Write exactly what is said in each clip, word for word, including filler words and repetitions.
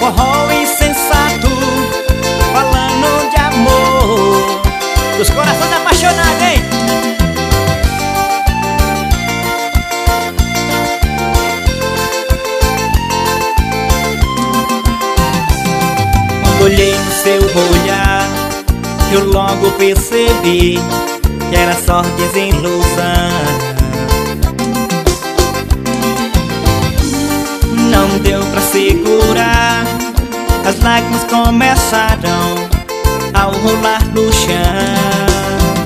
forró insensato, falando de amor, dos corações apaixonados, hein? Quando olhei no seu olhar, eu logo percebi que era só desilusão. Não deu pra segurar, as lágrimas começaram ao rolar no chão.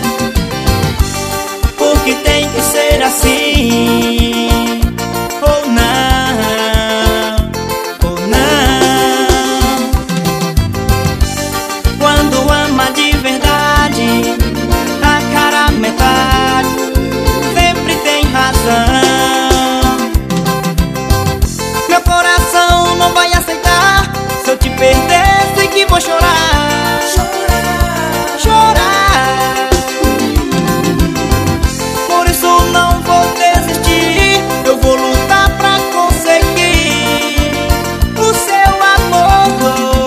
Porque tem que ser assim, ou não, ou não. Quando ama de verdade, a cara metade sempre tem razão. Não vai aceitar, se eu te perder sei que vou chorar. Chorar, chorar. Por isso não vou desistir, eu vou lutar pra conseguir o seu amor.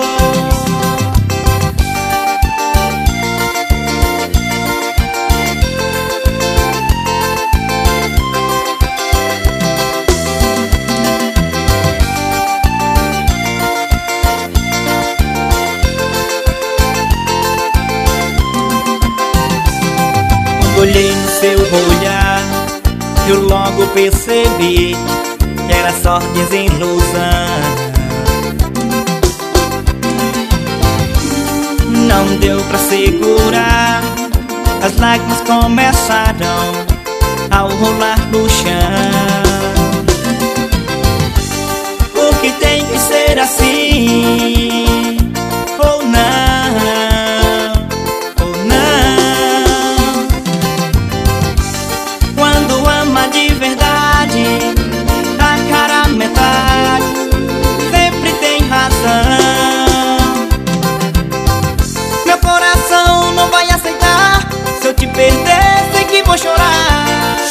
Olhei no seu olhar, eu logo percebi que era só desilusão. Não deu pra segurar, as lágrimas começaram ao rolar no chão. Porque tem que ser assim, ou não. De verdade, a cara metade sempre tem razão. Meu coração não vai aceitar, se eu te perder sei que vou chorar.